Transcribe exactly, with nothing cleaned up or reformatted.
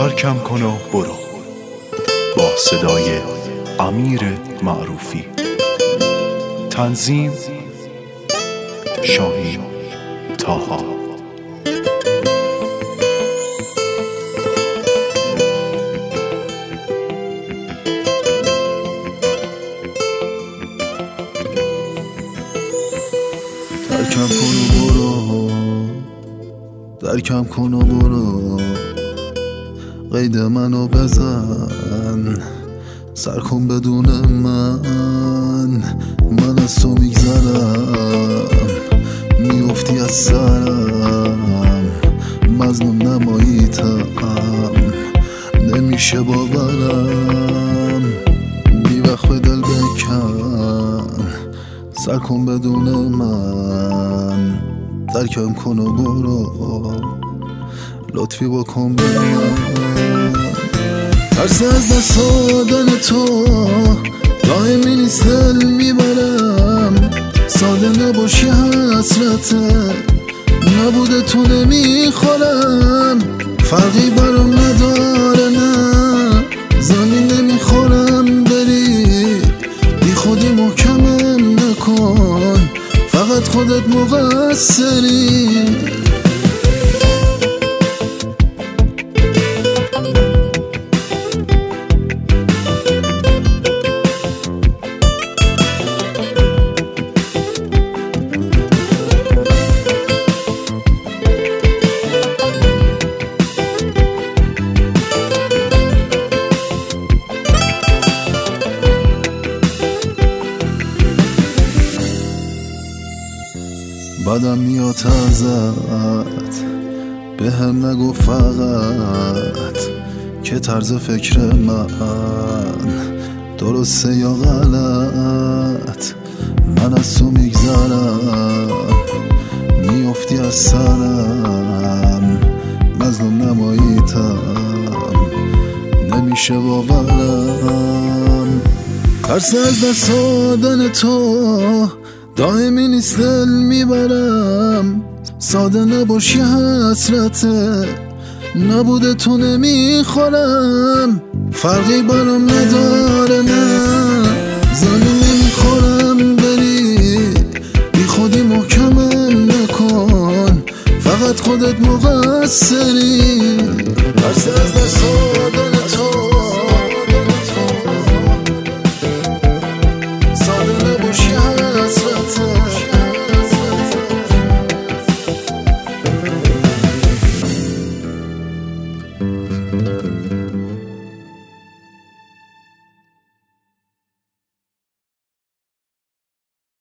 ترکم کن و برو با صدای امیر معروفی. تنظیم شاهین طاها. ترکم کن و برو، درکم کن و برو، قید منو بزن، سر کن بدون من. من از تو میگذرم، میافتی از سرم، مظلوم نماییتم، نمیشه باورم. بی وقت به دل بکن، سر کن بدون من. درکم کن و برو، لطفی بکن به من. ترس از دست دادن تو دائمی نیست، دل میبرم. ساده نباشی حسرته، نبوده تو نمیخورم. فرقی برام نداره، نه زمین نمیخورم. بری بی خودی محکمم نکن، فقط خودت مقصری. بدم میاد ازت، به هم نگو فقط که طرز فکر من درسته یا غلط. من از تو میگذرم، میافتی از سرم، مظلوم نماییتم، نمیشه باورم. ترس از دست دادن تو دائمی نیست، دل میبرم. ساده نباشی حسرته، نبوده تو نمیخورم. فرقی برام نداره، نه زمین نمیخورم. بری بی خودی محکمم نکن، فقط خودت مقصری. ترس از دست دادن تو ساده نباشی حسرته.